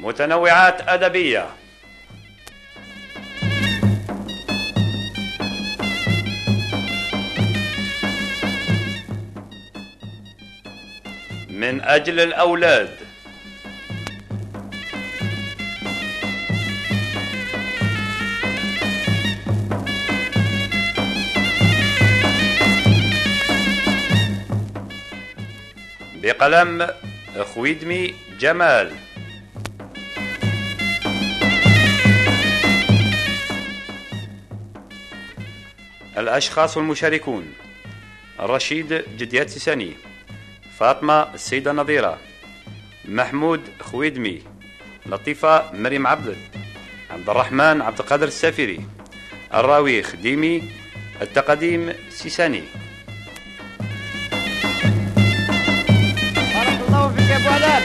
متنوعات أدبية. من أجل الأولاد. بقلم خويدمي جمال. الأشخاص المشاركون: رشيد جديات سيساني، فاطمة السيدة نظيرة، محمود خويدمي، لطيفة مريم عبد الرحمن عبد القادر السافري، الراوي خديمي، التقديم سيساني. بارك الله فيك يا ابو علال.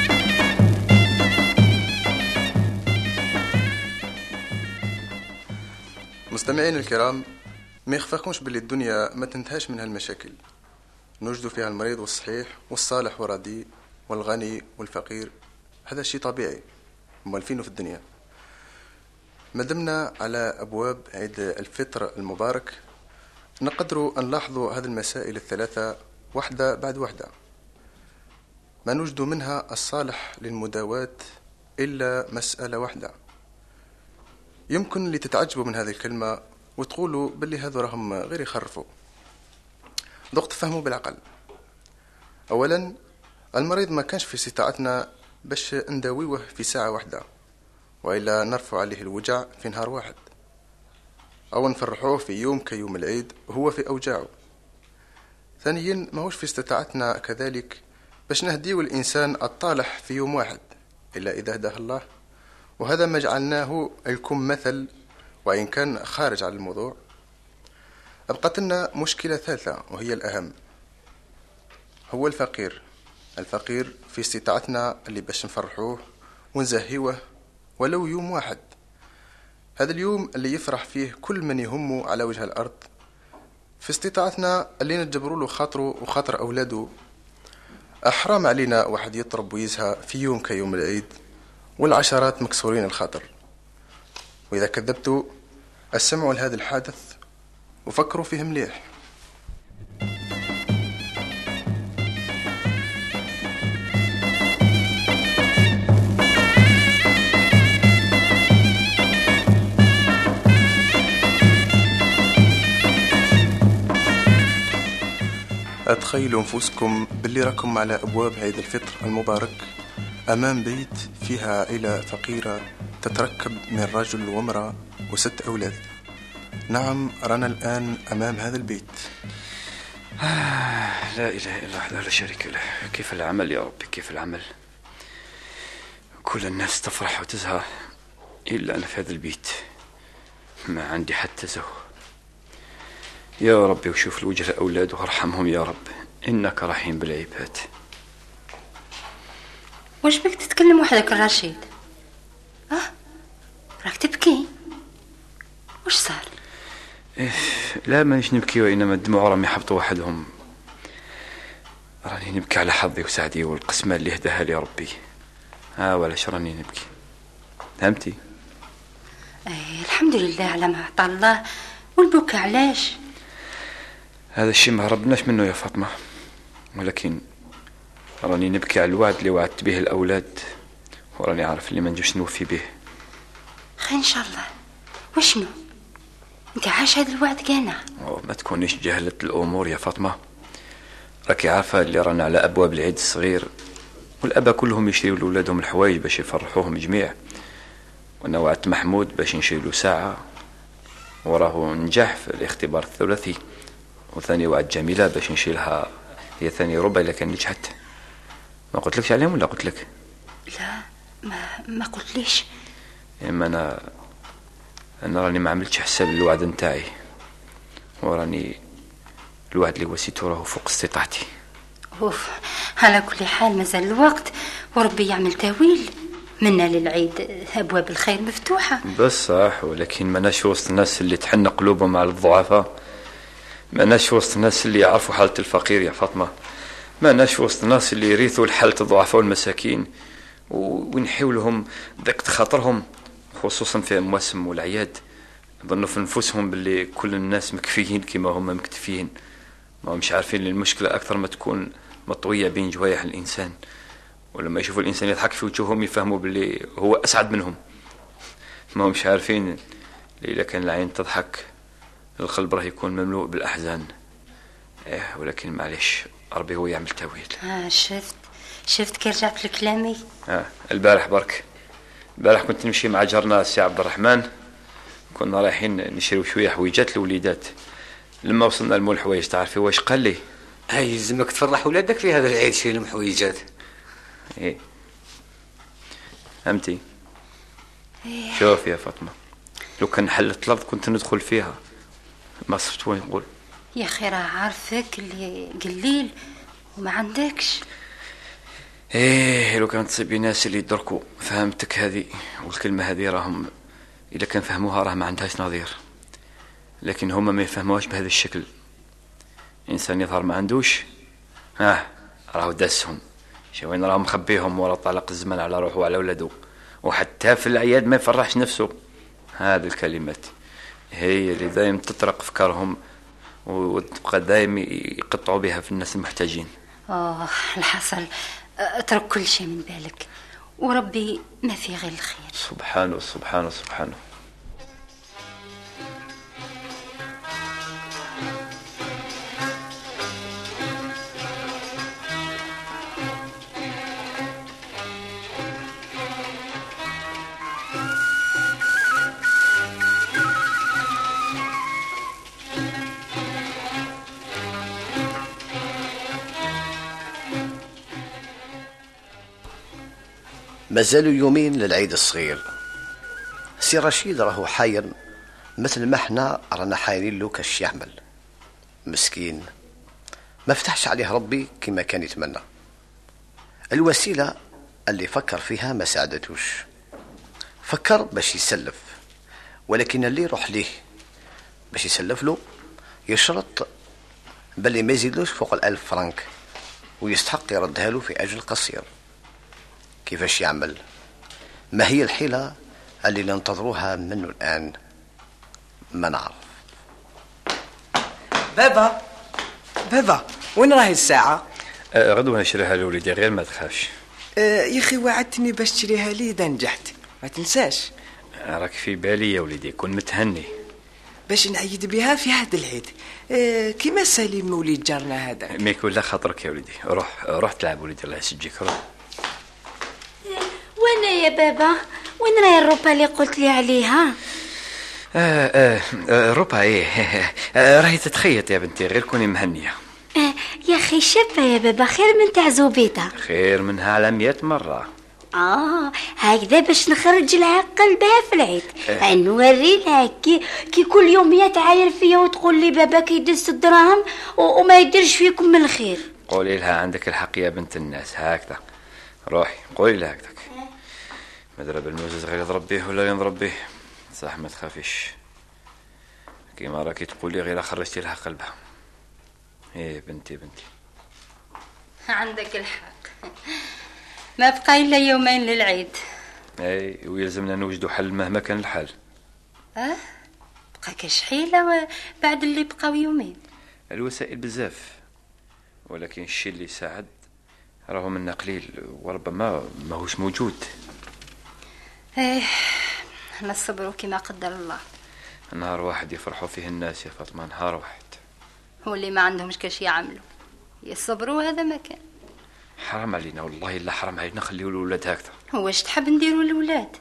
مستمعين الكرام، ما يخفاكمش باللي الدنيا ما تنتهاش من هالمشاكل، نوجدوا فيها المريض والصحيح والصالح والرديء والغني والفقير. هذا شيء طبيعي، امال فينه في الدنيا. ما دمنا على ابواب عيد الفطر المبارك، نقدروا ان نلاحظوا هذه المسائل الثلاثه واحده بعد واحده. ما نوجد منها الصالح للمداواة الا مساله واحده. يمكن اللي تتعجبوا من هذه الكلمه وتقولوا باللي هذو راهم غير يخرفوا. ضغط تفهموا بالعقل. اولا، المريض ما كانش في استطاعتنا باش نداويوه في ساعة واحدة، وإلا نرفع عليه الوجع في نهار واحد، أو نفرحوه في يوم كيوم العيد وهو في أوجاعه. ثانيا، ما هوش في استطاعتنا كذلك باش نهديو الإنسان الطالح في يوم واحد، إلا إذا هداه الله. وهذا ما جعلناه لكم مثل، وإن كان خارج عن الموضوع. أبقت لنا مشكلة ثالثة وهي الأهم، هو الفقير. الفقير في استطاعتنا اللي باش نفرحوه ونزهيوه ولو يوم واحد. هذا اليوم اللي يفرح فيه كل من يهمه على وجه الأرض، في استطاعتنا اللي نجبروا له خاطره وخاطر أولاده. أحرام علينا واحد يطرب ويزهى في يوم كيوم العيد والعشرات مكسورين الخاطر. وإذا كذبتوا، اسمعوا لهذا الحادث وفكروا فيه مليح. أتخيلوا أنفسكم باللي راكم على أبواب عيد الفطر المبارك، أمام بيت فيها عائلة فقيرة تتركب من رجل وامرأة و6 أولاد. نعم، رانا الآن أمام هذا البيت. لا إله إلا الله لا شريك له. كيف العمل يا ربي، كيف العمل؟ كل الناس تفرح وتزهى إلا أنا في هذا البيت ما عندي حتى زهو. يا ربي وشوف الوجه الأولاد وارحمهم يا رب، إنك رحيم بالعباد. واش بك تتكلم وحدك الرشيد؟ راك تبكي؟ واش صار؟ لا مانيش نبكي، وإنما الدموع راهم يحبطوا وحدهم. راني نبكي على حظي وسعدي والقسمة اللي هداها لي ربي. ولاش راني نبكي؟ فهمتي؟ الحمد لله على ما عطا الله. والبكاء علاش؟ هذا الشيء ما هربناش منه يا فاطمة، ولكن راني نبكي على الوعد اللي وعدت به الأولاد، وراني عارف اللي ما نجوش نوفي به. خير إن شاء الله. وشنو؟ انت عاش هذا الوعد كانا؟ ما تكونيش جهلت الأمور يا فاطمة. راكي عارفة اللي رانا على أبواب العيد الصغير، والأبا كلهم يشريوا لأولادهم الحوايج باش يفرحوهم جميع. وأنا وعدت محمود باش نشري له ساعة، وراه نجح في الاختبار الثلاثي. وثاني وعد جميلة باش نشري لها هي ثاني ربع إلا كان نجحت. ما قلت لكش عليهم ولا قلت لك؟ لا، ما قلت ليش. اما انا راني ما عملتش حساب الوعد نتاعي، وراني الوعد اللي وسيته راه فوق استطاعتي. على كل حال مازال الوقت، وربي يعمل تاويل. منا للعيد ابواب الخير مفتوحه. بصح، ولكن ماناش وسط الناس اللي تحن قلوبهم على الضعفاء. ماناش وسط الناس اللي يعرفوا حاله الفقير يا فاطمه. ماناش وسط الناس اللي يريثوا حاله الضعفاء والمساكين، ونحيو لهم ضيقة خاطرهم، خصوصا في المواسم والأعياد. يظنوا في نفوسهم باللي كل الناس مكفيين كما هم مكتفيين، ما همش عارفين المشكلة أكثر ما تكون مطوية بين جوايح الإنسان، ولما يشوفوا الإنسان يضحك في وجوههم يفهموا باللي هو أسعد منهم. ما همش عارفين إذا كان العين تضحك القلب راه يكون مملوء بالأحزان. ولكن معليش، ربي هو يعمل تاويل. شفت كي رجعت لكلامي. البارح برك، البارح كنت نمشي مع جارنا السي عبد الرحمن، كنا رايحين نشريو شويه حويجات لوليدات. لما وصلنا لمول الحوايج تعرفي واش قال لي؟ يلزمك تفرح ولادك في هذا العيد، شي لهم حويجات. فهمتي؟ شوف يا فاطمه، لو كان حلت الارض كنت ندخل فيها، ما صرت وين نقول. يا اخي راه عارفك اللي قليل وما عندكش. لو كانت تصيبي ناس اللي يدركوا فهمتك هذه، والكلمه هذه راهم اذا كان فهموها راه ما عندهاش نظير، لكن هما ما يفهموهاش بهذا الشكل. انسان يظهر ما عندوش راهو داسهم، شو وين راهم مخبيهم ورا طلق الزمن على روحه وعلى ولده، وحتى في الاعياد ما يفرحش نفسه. هذه الكلمات هي اللي دايم تطرق افكارهم وتبقى دايم يقطعوا بها في الناس المحتاجين. الحصل اترك كل شيء من بالك، وربي ما في غير الخير. سبحانه سبحانه سبحانه. مازالوا يومين للعيد الصغير. سي رشيد راهو حاير مثل ما احنا رانا حايرين له كاش يعمل. مسكين ما فتحش عليه ربي كما كان يتمنى. الوسيلة اللي فكر فيها ما ساعدتوش. فكر باش يسلف، ولكن اللي يروح ليه باش يسلف له يشرط بل ما يزيدلوش فوق 1000 فرنك، ويستحق يردها له في أجل قصير. كيفاش يعمل؟ ما هي الحيلة اللي ننتظروها منه الآن؟ ما نعرف. بابا وين راهي الساعة؟ غدوة نشريها لوليدي، غير ما تخافش. يا أخي وعدتني باش تشريها لي إذا نجحت، ما تنساش. راك في بالي يا وليدي، كن متهني باش نعيد بها في هذا العيد. كيما سليم وليد جارنا هذا. ما يكون لا خاطرك يا وليدي، روح تلعب وليدي، الله يسجيك. روح. وانا يا بابا وين راهي الروبا اللي قلت لي عليها؟ روبا راهي تتخيط يا بنتي، غير كوني مهنية. يا اخي شابة يا بابا، خير من تعزوبيتها. خير منها على 100 مرة. هكذا باش نخرج لها قلبها في العيد. نوري لها كي كل يوم يتعاير فيا وتقول لي بابا كيدس الدراهم وما يديرش فيكم من الخير. قولي لها عندك الحق يا بنت الناس، هكذا روحي قولي لها هكذاك. مدرب الموزز غير يضرب به ولا ينضرب به، صح ما تخافيش. كيما راكي تقولي غير خرجتي لها قلبها. بنتي عندك الحق، ما بقى الا يومين للعيد. ويلزمنا نوجدوا حل مهما كان الحال. بقى كاش حيلة بعد اللي بقاو يومين؟ الوسائل بزاف، ولكن الشيء اللي ساعد راهو منا قليل وربما ماهوش موجود. نصبروا كما قدر الله. نهار واحد يفرحوا فيه الناس يا فاطمة، نهار واحد. هو اللي ما عندهمش كاش يعملوا يصبروا، هذا ما كان. حرام علينا والله، إلا حرام علينا نخليو الولاد هكذا. واش تحب نديروا الولاد؟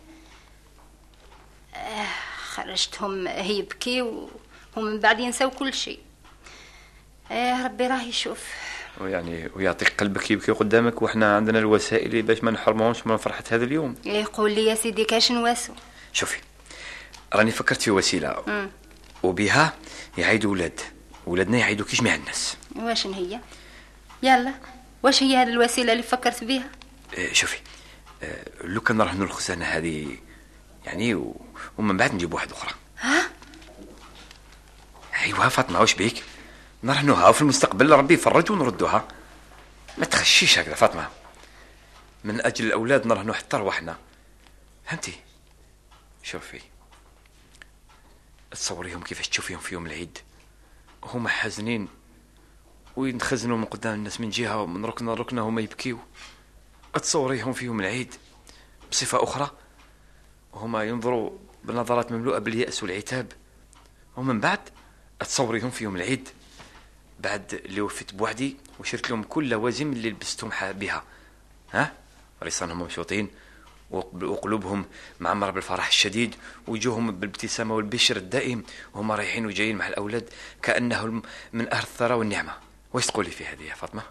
خرجتهم هي بكي ومن بعد ينسوا كل شيء. ربي راه يشوف. ويعطيك قلبك يبكي قدامك، وإحنا عندنا الوسائل باش ما نحرمهمش من فرحة هذا اليوم. يقول لي يا سيدي كاش نواسو. شوفي، راني فكرت في وسيلة وبها يعيدوا ولادنا يعيدوا كي جميع الناس. واش هي؟ يلا واش هي هذه الوسيلة اللي فكرت بها؟ شوفي، لو كان نرهنوا الخزانة هذه ومن بعد نجيب واحد أخرى. أيوة فاطمة، واش بيك؟ نرهنوها وفي المستقبل ربي يفرج ونردوها. ما تخشيش هكذا فاطمة. من أجل الأولاد نرهنوا حتى رواحنا، فهمتي؟ شوفي، تصوريهم كيفاش تشوفيهم في يوم العيد هما حزنين وينخزنوا من قدام الناس من جهة ومن ركنة لركنة هما يبكيو. تصوريهم في يوم العيد بصفة أخرى هما ينظروا بنظرات مملوءة باليأس والعتاب، ومن بعد تصوريهم في يوم العيد بعد اللي وفيت بوحدي وشرت لهم كل لوازم اللي لبستهم بها، ها؟ رصانهم مبسوطين وقلوبهم معمرة بالفرح الشديد وجوههم بالابتسامة والبشر الدائم وهم رايحين وجايين مع الأولاد كأنهم من أهل الثراء والنعمة. وش تقولي في هذه يا فاطمة؟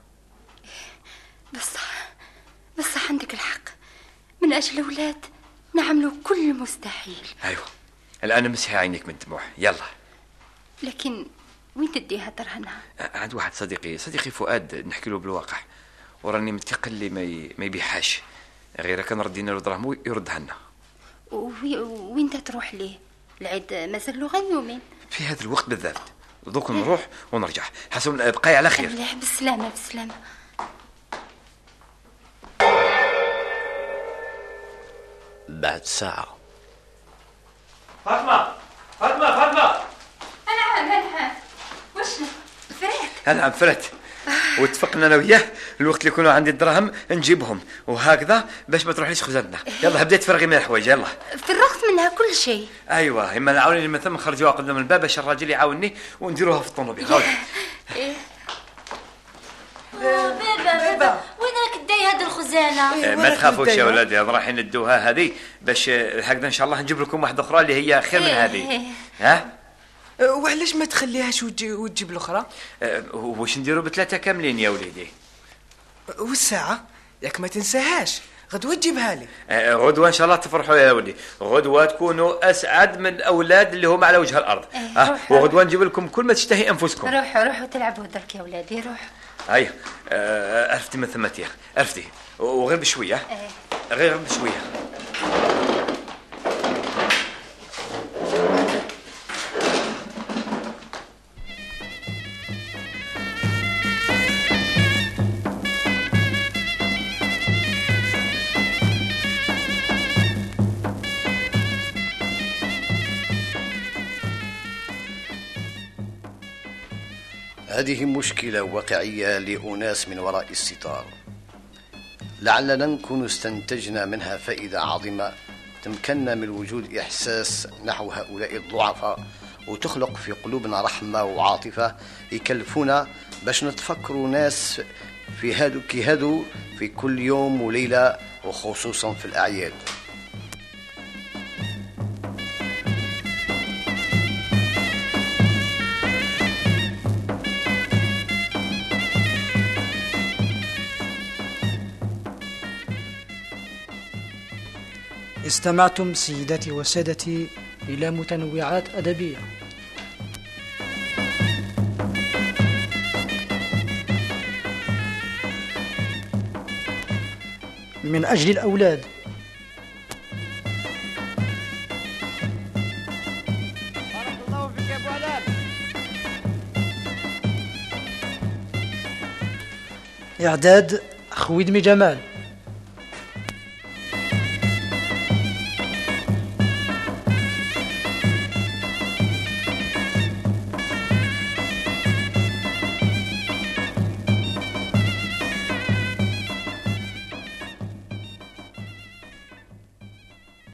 بس عندك الحق، من أجل الأولاد نعملوا كل مستحيل. أيوة، الآن مسحي عينك من الدموع، يلا. لكن وين تديها درهنها؟ عند واحد صديقي فؤاد نحكي له بالواقع، وراني متيقن لي ما يبيحاش غير كان ردينا له دراهم يردها لنا. وين تروح ليه؟ العيد مازال له غير يومين. في هذا الوقت بالذات، دوك نروح ونرجع. حسن بقاي على خير. مليح، بالسلامة بالسلامة. بعد ساعة. فاطمة أنا وش فرات؟ أنا فرات واتفقنا أنا وياه الوقت اللي يكونوا عندي الدراهم نجيبهم وهكذا باش ما تروحليش خزانتنا. يلا بديت فرغي من الحوايج، يلا. فرغت منها كل شيء. أيوة، إما نعاوني من ثم نخرجوها قدام الباب باش الراجل يعاونني ونديروها في الطوموبيل. إيه. بابا وين راك داي هاد الخزانة؟ ما تخافوش يا ولادي، راح ندوها هذه باش هكذا إن شاء الله نجيب لكم واحدة أخرى اللي هي خير من هذه. ها؟ وعلاش ما تخليهاش وتجيب الاخرى؟ واش نديروا بثلاثه كاملين يا وليدي؟ والساعه ياك ما تنساهاش، غدوه تجيبها لي. غدوه ان شاء الله تفرحوا يا ولدي، غدوه تكونوا اسعد من الاولاد اللي هم على وجه الارض. وغدوه نجيب لكم كل ما تشتهي انفسكم. روحوا تلعبوا درك يا ولادي، روحوا. ايوه، عرفتي من ثمتيخ، عرفتي، وغير بشويه. غير بشويه. هذه مشكلة واقعية لأناس من وراء الستار، لعلنا نكون استنتجنا منها فائدة عظيمة تمكننا من وجود إحساس نحو هؤلاء الضعفاء، وتخلق في قلوبنا رحمة وعاطفة يكلفونا باش نتفكروا ناس في هادو في كل يوم وليلة، وخصوصا في الأعياد. استمعتم سيداتي وسادتي إلى متنوعات أدبية. من أجل الأولاد. بارك الله فيك يا أبو علال. إعداد خويدمي جمال.